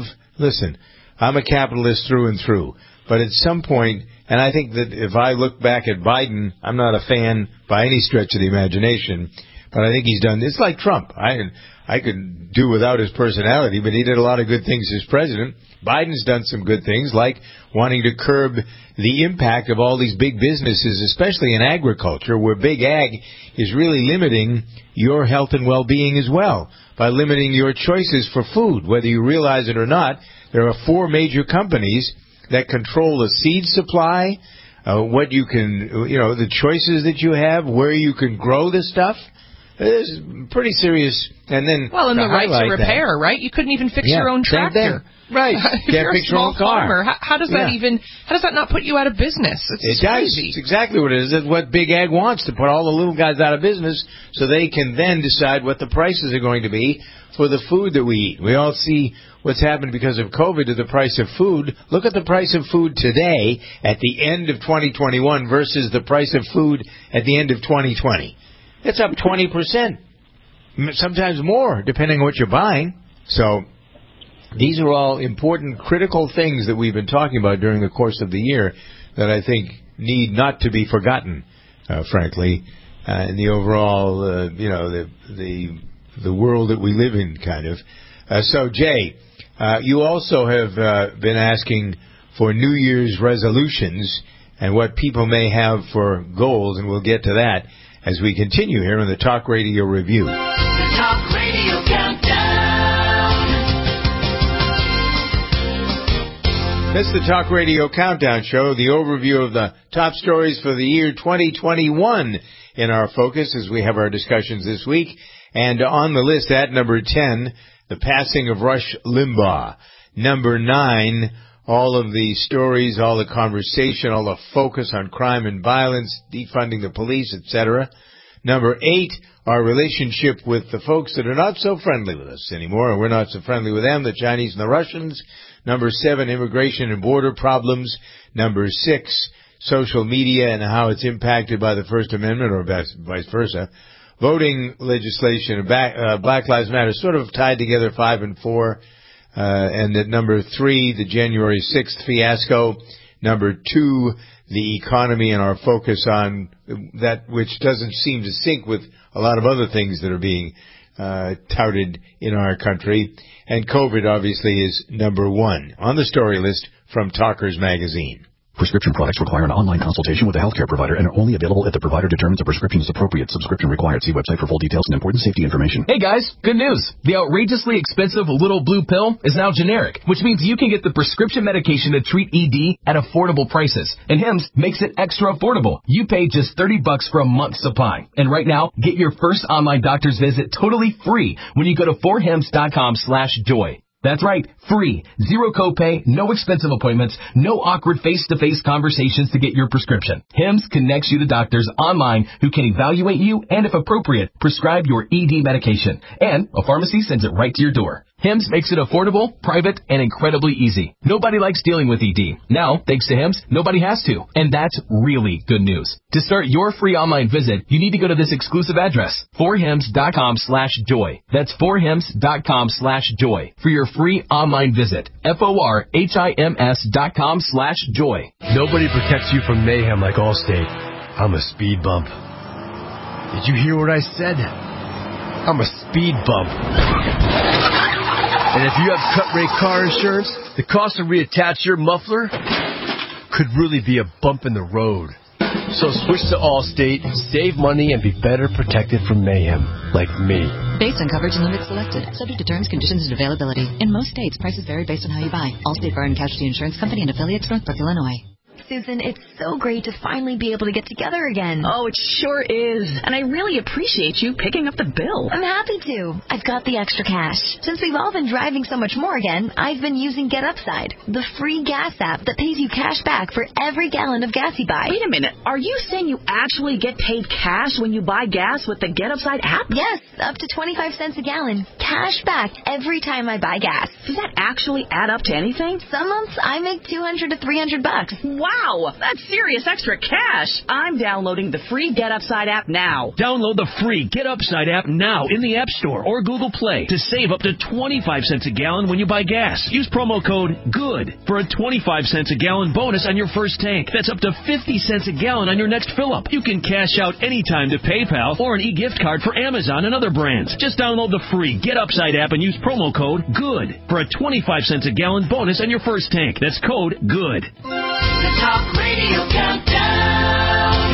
Speaker 4: I'm a capitalist through and through, but at some point, and I think that if I look back at Biden, I'm not a fan by any stretch of the imagination, but I think he's done, it's like Trump. I could do without his personality, but he did a lot of good things as president. Biden's done some good things, like wanting to curb the impact of all these big businesses, especially in agriculture, where big ag is really limiting your health and well-being as well, by limiting your choices for food. Whether you realize it or not, there are 4 major companies that control the seed supply, what you can, the choices that you have, where you can grow this stuff. It's pretty serious. And then,
Speaker 5: and the right to repair, right? You couldn't even fix your own tractor.
Speaker 4: Right.
Speaker 5: If you're a small farmer, how does that not put you out of business? It's crazy.
Speaker 4: It's exactly what it is. It's what Big Ag wants, to put all the little guys out of business so they can then decide what the prices are going to be for the food that we eat. We all see what's happened because of COVID to the price of food. Look at the price of food today at the end of 2021 versus the price of food at the end of 2020. It's up 20%, sometimes more, depending on what you're buying. So these are all important, critical things that we've been talking about during the course of the year that I think need not to be forgotten, frankly, in the overall, the world that we live in, kind of. So, Jay, you also have been asking for New Year's resolutions and what people may have for goals, and we'll get to that as we continue here in the Talk Radio Review.
Speaker 3: The Talk Radio Countdown.
Speaker 4: That's the Talk Radio Countdown Show, the overview of the top stories for the year 2021 in our focus as we have our discussions this week. And on the list at number 10, the passing of Rush Limbaugh. Number 9, all of the stories, all the conversation, all the focus on crime and violence, defunding the police, etc. Number 8, our relationship with the folks that are not so friendly with us anymore, and we're not so friendly with them, the Chinese and the Russians. Number 7, immigration and border problems. Number 6, social media and how it's impacted by the First Amendment, or vice versa. Voting legislation, Black Lives Matter, sort of tied together 5 and 4. And at number 3, the January 6th fiasco. Number 2, the economy and our focus on that, which doesn't seem to sync with a lot of other things that are being touted in our country. And COVID, obviously, is number 1 on the story list from Talkers Magazine.
Speaker 1: Prescription products require an online consultation with a healthcare provider and are only available if the provider determines a prescription is appropriate. Subscription required. See website for full details and important safety information.
Speaker 20: Hey guys, good news. The outrageously expensive little blue pill is now generic, which means you can get the prescription medication to treat ED at affordable prices. And Hims makes it extra affordable. You pay just $30 for a month's supply. And right now, get your first online doctor's visit totally free when you go to 4hims.com/joy. That's right, free. Zero copay, no expensive appointments, no awkward face-to-face conversations to get your prescription. Hims connects you to doctors online who can evaluate you and, if appropriate, prescribe your ED medication. And a pharmacy sends it right to your door. Hims makes it affordable, private, and incredibly easy. Nobody likes dealing with ED. Now, thanks to Hims, nobody has to. And that's really good news. To start your free online visit, you need to go to this exclusive address, forhims.com/joy. That's forhims.com/joy for your free online visit. forhims.com/joy.
Speaker 21: Nobody protects you from mayhem like Allstate. I'm a speed bump. Did you hear what I said? I'm a speed bump. And if you have cut rate car insurance, the cost to reattach your muffler could really be a bump in the road. So switch to Allstate, save money, and be better protected from mayhem, like me.
Speaker 22: Based on coverage and limits selected, subject to terms, conditions, and availability. In most states, prices vary based on how you buy. Allstate Fire and Casualty Insurance Company and affiliates, Northbrook, Illinois.
Speaker 23: Susan, it's so great to finally be able to get together again.
Speaker 24: Oh, it sure is. And I really appreciate you picking up the bill.
Speaker 23: I'm happy to. I've got the extra cash. Since we've all been driving so much more again, I've been using Get Upside, the free gas app that pays you cash back for every gallon of gas you buy.
Speaker 24: Wait a minute. Are you saying you actually get paid cash when you buy gas with the Get Upside app?
Speaker 23: Yes, up to 25 cents a gallon. Cash back every time I buy gas.
Speaker 24: Does that actually add up to anything?
Speaker 23: Some months I make $200 to $300.
Speaker 24: Wow, that's serious extra cash. I'm downloading the free Get Upside app now.
Speaker 25: Download the free Get Upside app now in the App Store or Google Play to save up to 25 cents a gallon when you buy gas. Use promo code GOOD for a 25 cents a gallon bonus on your first tank. That's up to 50 cents a gallon on your next fill-up. You can cash out anytime to PayPal or an e-gift card for Amazon and other brands. Just download the free Get Upside app and use promo code GOOD for a 25 cents a gallon bonus on your first tank. That's code GOOD.
Speaker 3: The Talk Radio Countdown.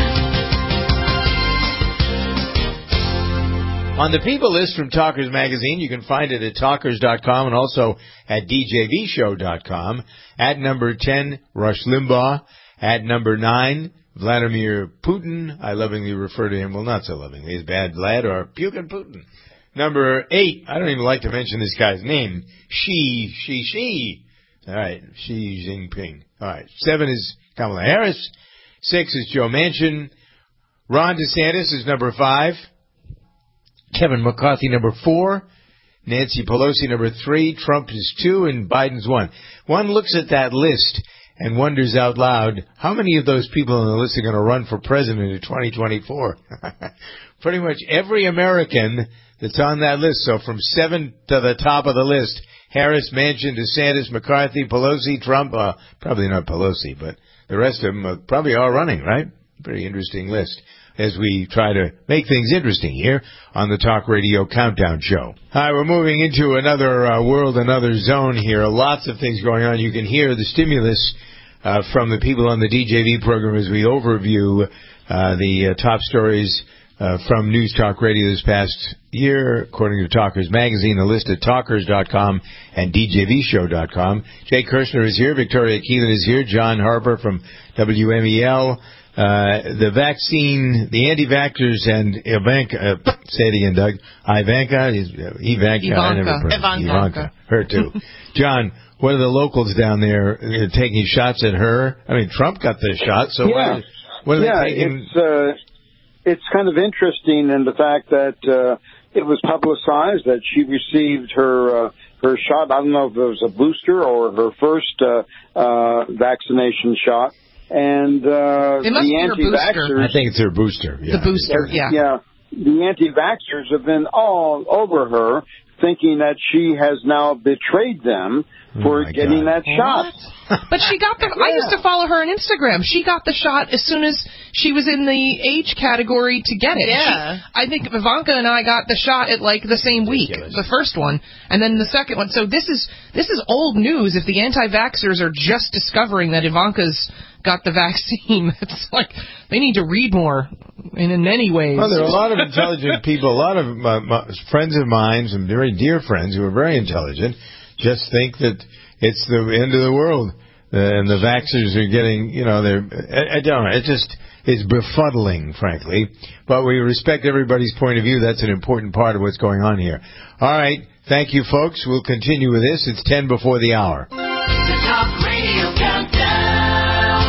Speaker 4: On the People list from Talkers Magazine, you can find it at talkers.com and also at djvshow.com. At number 10, Rush Limbaugh. At number 9, Vladimir Putin. I lovingly refer to him, well, not so lovingly, as Bad Vlad or Pukin Putin. Number 8, I don't even like to mention this guy's name. She. All right, Xi Jinping. All right, 7 is Kamala Harris. 6 is Joe Manchin. Ron DeSantis is number 5. Kevin McCarthy, number 4. Nancy Pelosi, number 3. Trump is 2, and Biden's 1. One looks at that list and wonders out loud, how many of those people on the list are going to run for president in 2024? Pretty much every American that's on that list. So from 7 to the top of the list, Harris, Manchin, DeSantis, McCarthy, Pelosi, Trump, probably not Pelosi, but the rest of them are probably all running, right? Pretty interesting list as we try to make things interesting here on the Talk Radio Countdown Show. Hi, we're moving into another world, another zone here. Lots of things going on. You can hear the stimulus from the people on the DJV program as we overview the top stories from News Talk Radio this past year, according to Talkers Magazine, a list at talkers.com and djvshow.com. Jay Kirshner is here. Victoria Keelan is here. John Harper from WMEL. The vaccine, the anti-vaxxers and Ivanka, say it again, Doug. Ivanka. Her too. John, what are the locals down there taking shots at her? I mean, Trump got the shot, so
Speaker 6: yeah.
Speaker 4: what are they taking?
Speaker 6: It's kind of interesting in the fact that it was publicized that she received her shot. I don't know if it was a booster or her first vaccination shot. And the anti-vaxxers,
Speaker 4: I think it's her booster. Yeah.
Speaker 5: The booster, yeah.
Speaker 6: Yeah. The anti-vaxxers have been all over her, thinking that she has now betrayed them for getting that shot.
Speaker 5: But she got the... I used to follow her on Instagram. She got the shot as soon as she was in the age category to get it.
Speaker 7: Yeah.
Speaker 5: I think Ivanka and I got the shot at like the same week, the first one, and then the second one. So this is old news. If the anti-vaxxers are just discovering that Ivanka's got the vaccine, it's like they need to read more, and in many ways.
Speaker 4: Well, there are a lot of intelligent people. A lot of friends of mine, some very dear friends who are very intelligent, just think that it's the end of the world. and the vaxxers are getting, I don't know, it's befuddling, frankly. But we respect everybody's point of view. That's an important part of what's going on here. All right. Thank you, folks. We'll continue with this. It's 10 before the hour.
Speaker 3: The Talk Radio Countdown.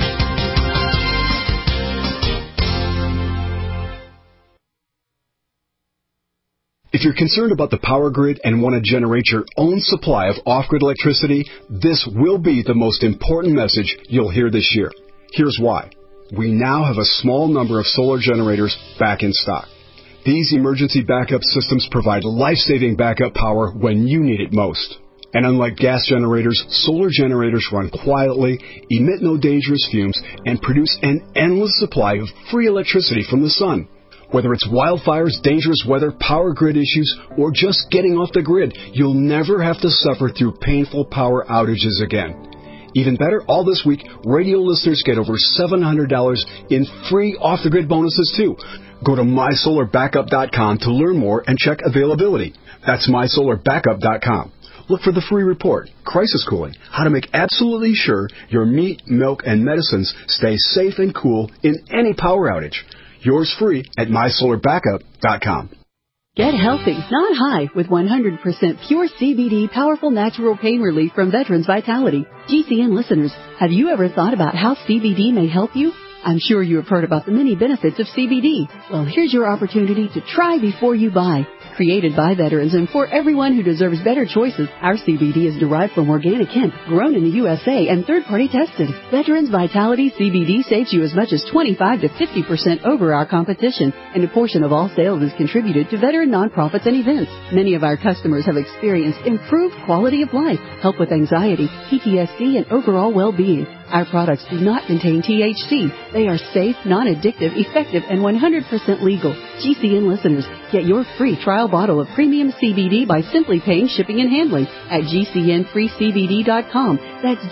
Speaker 8: If you're concerned about the power grid and want to generate your own supply of off-grid electricity, this will be the most important message you'll hear this year. Here's why. We now have a small number of solar generators back in stock. These emergency backup systems provide life-saving backup power when you need it most. And unlike gas generators, solar generators run quietly, emit no dangerous fumes, and produce an endless supply of free electricity from the sun. Whether it's wildfires, dangerous weather, power grid issues, or just getting off the grid, you'll never have to suffer through painful power outages again. Even better, all this week, radio listeners get over $700 in free off-the-grid bonuses, too. Go to mysolarbackup.com to learn more and check availability. That's mysolarbackup.com. Look for the free report, Crisis Cooling, how to make absolutely sure your meat, milk, and medicines stay safe and cool in any power outage. Yours free at mysolarbackup.com.
Speaker 13: Get healthy, not high, with 100% pure CBD powerful natural pain relief from Veterans Vitality. GCN listeners, have you ever thought about how CBD may help you? I'm sure you have heard about the many benefits of CBD. Well, here's your opportunity to try before you buy. Created by veterans and for everyone who deserves better choices, our CBD is derived from organic hemp, grown in the USA and third-party tested. Veterans Vitality CBD saves you as much as 25 to 50% over our competition, and a portion of all sales is contributed to veteran nonprofits and events. Many of our customers have experienced improved quality of life, help with anxiety, PTSD, and overall well-being. Our products do not contain THC. They are safe, non-addictive, effective, and 100% legal. GCN listeners, get your free trial bottle of premium CBD by simply paying shipping and handling at GCNFreeCBD.com. That's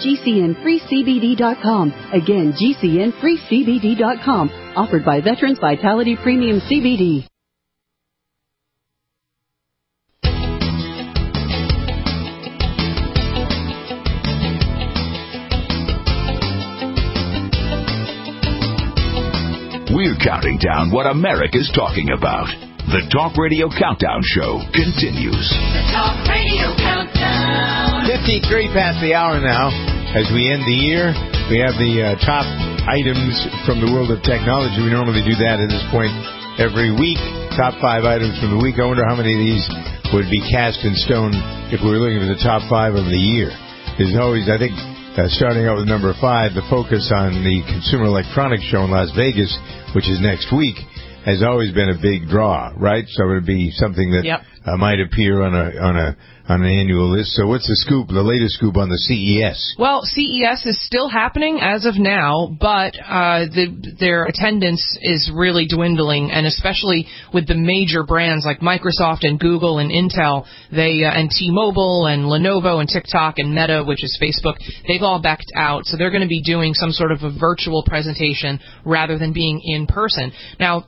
Speaker 13: GCNFreeCBD.com. Again, GCNFreeCBD.com. Offered by Veterans Vitality Premium CBD.
Speaker 2: We're counting down what America's talking about. The Talk Radio Countdown Show continues.
Speaker 3: The Talk Radio Countdown.
Speaker 4: 53 past the hour now. As we end the year, we have the top items from the world of technology. We normally do that at this point every week. Top 5 items from the week. I wonder how many of these would be cast in stone if we were looking at the top 5 of the year. There's always, I think, starting out with number 5, the focus on the Consumer Electronics Show in Las Vegas, which is next week, has always been a big draw, right? So it would be something that might appear on an annual list. So what's the scoop, the latest scoop on the CES?
Speaker 5: Well, CES is still happening as of now, but their attendance is really dwindling, and especially with the major brands like Microsoft and Google and Intel, and T-Mobile and Lenovo and TikTok and Meta, which is Facebook, they've all backed out. So they're going to be doing some sort of a virtual presentation rather than being in person. Now,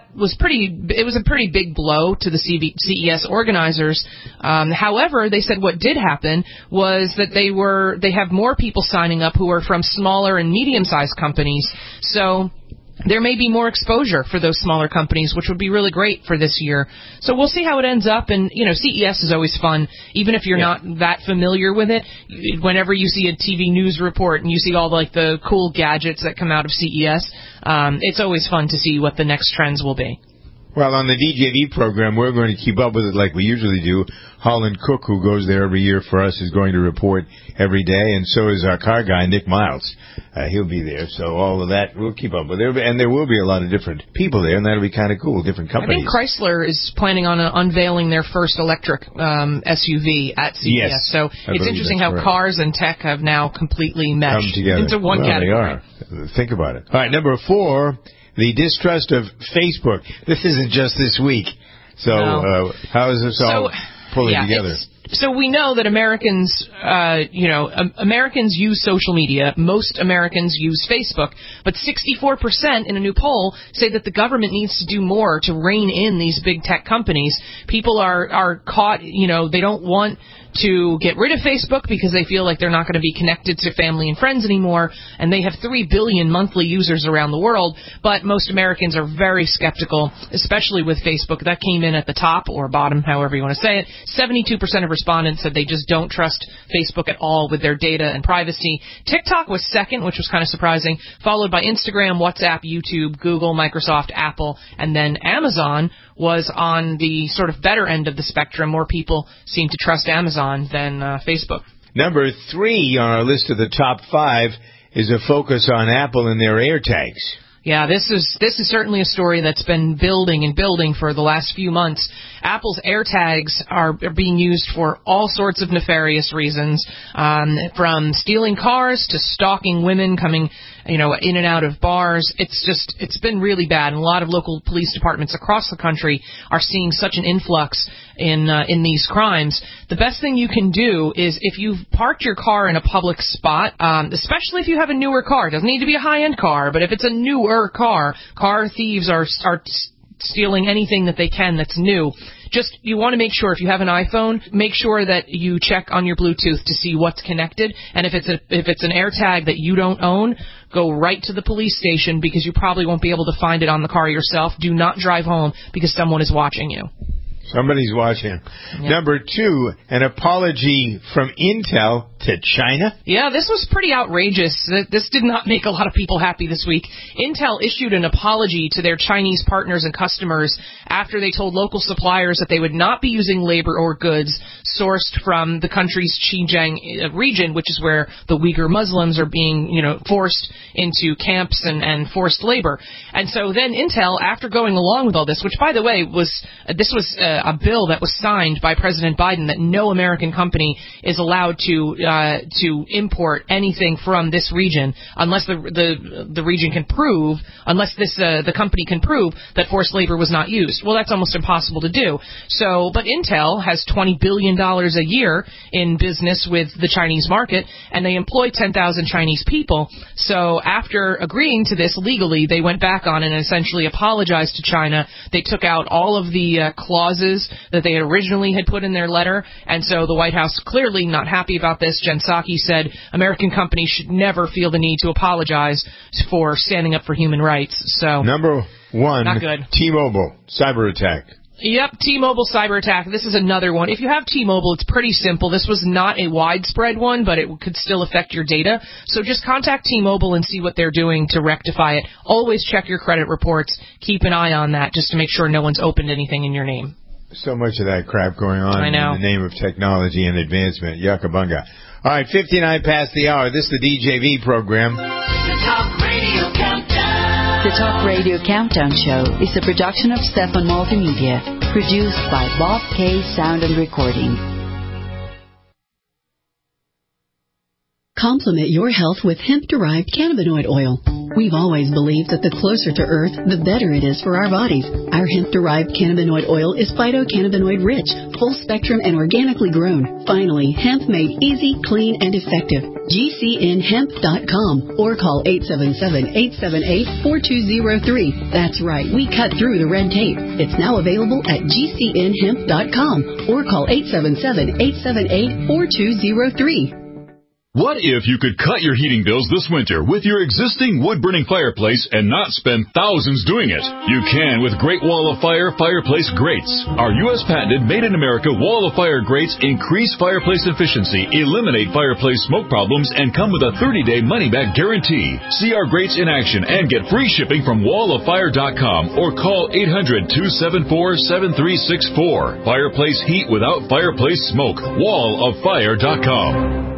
Speaker 5: it was a pretty big blow to the CES organizers. However, they said what did happen was that they have more people signing up who are from smaller and medium-sized companies. So there may be more exposure for those smaller companies, which would be really great for this year. So we'll see how it ends up. And, CES is always fun, even if you're not that familiar with it. Whenever you see a TV news report and you see all the cool gadgets that come out of CES, it's always fun to see what the next trends will be.
Speaker 4: Well, on the DJV program, we're going to keep up with it like we usually do. Holland Cook, who goes there every year for us, is going to report every day, and so is our car guy, Nick Miles. He'll be there, so all of that we'll keep up with. And there will be a lot of different people there, and that'll be kind of cool, different companies.
Speaker 5: I think Chrysler is planning on unveiling their first electric SUV at CES.
Speaker 4: Yes,
Speaker 5: so it's interesting how cars and tech have now completely meshed into one category.
Speaker 4: They are. Think about it. All right, number 4... the distrust of Facebook. This isn't just this week. So how is this all pulling together?
Speaker 5: So we know that Americans, Americans use social media. Most Americans use Facebook. But 64% in a new poll say that the government needs to do more to rein in these big tech companies. People are caught, they don't want to get rid of Facebook because they feel like they're not going to be connected to family and friends anymore, and they have 3 billion monthly users around the world, but most Americans are very skeptical, especially with Facebook. That came in at the top or bottom, however you want to say it. 72% of respondents said they just don't trust Facebook at all with their data and privacy. TikTok was second, which was kind of surprising, followed by Instagram, WhatsApp, YouTube, Google, Microsoft, Apple, and then Amazon was on the sort of better end of the spectrum. More people seem to trust Amazon than Facebook.
Speaker 4: Number 3 on our list of the top 5 is a focus on Apple and their AirTags.
Speaker 5: Yeah, this is certainly a story that's been building and building for the last few months. Apple's AirTags are being used for all sorts of nefarious reasons, from stealing cars to stalking women coming, in and out of bars. It's been really bad, and a lot of local police departments across the country are seeing such an influx in these crimes. The best thing you can do is, if you've parked your car in a public spot, especially if you have a newer car, it doesn't need to be a high-end car, but if it's a newer car thieves are stealing anything that they can that's new. Just, you want to make sure, if you have an iPhone, make sure that you check on your Bluetooth to see what's connected. And if it's an AirTag that you don't own, go right to the police station, because you probably won't be able to find it on the car yourself. Do not drive home because someone is watching you.
Speaker 4: Somebody's watching. Yep. Number 2, an apology from Intel to China.
Speaker 5: Yeah, this was pretty outrageous. This did not make a lot of people happy this week. Intel issued an apology to their Chinese partners and customers after they told local suppliers that they would not be using labor or goods sourced from the country's Xinjiang region, which is where the Uyghur Muslims are being, forced into camps and forced labor. And so then Intel, after going along with all this, which, by the way, was a bill that was signed by President Biden, that no American company is allowed to import anything from this region unless the region can prove, the company can prove that forced labor was not used. Well, that's almost impossible to do. So, but Intel has $20 billion a year in business with the Chinese market, and they employ 10,000 Chinese people. So after agreeing to this legally, they went back on and essentially apologized to China. They took out all of the clauses that they originally had put in their letter, and so the White House clearly not happy about this. Jen Psaki said American companies should never feel the need to apologize for standing up for human rights. So number 1, not good.
Speaker 4: T-Mobile cyber attack.
Speaker 5: Yep, T-Mobile cyber attack. This is another one. If you have T-Mobile, it's pretty simple. This was not a widespread one, but it could still affect your data. So just contact T-Mobile and see what they're doing to rectify it. Always check your credit reports. Keep an eye on that just to make sure no one's opened anything in your name.
Speaker 4: So much of that crap going on in the name of technology and advancement. Yuckabunga. All right, 59 past the hour. This is the DJV program.
Speaker 3: The Talk Radio Countdown.
Speaker 13: The Talk Radio Countdown Show is a production of Stefan Multimedia, produced by Bob K. Sound and Recording. Complement your health with hemp-derived cannabinoid oil. We've always believed that the closer to Earth, the better it is for our bodies. Our hemp-derived cannabinoid oil is phytocannabinoid-rich, full-spectrum, and organically grown. Finally, hemp made easy, clean, and effective. GCNhemp.com or call 877-878-4203. That's right, we cut through the red tape. It's now available at GCNhemp.com or call 877-878-4203.
Speaker 14: What if you could cut your heating bills this winter with your existing wood-burning fireplace and not spend thousands doing it? You can with Great Wall of Fire fireplace grates. Our U.S. patented made-in-America Wall of Fire grates increase fireplace efficiency, eliminate fireplace smoke problems, and come with a 30-day money-back guarantee. See our grates in action and get free shipping from walloffire.com or call 800-274-7364. Fireplace heat without fireplace smoke. Walloffire.com.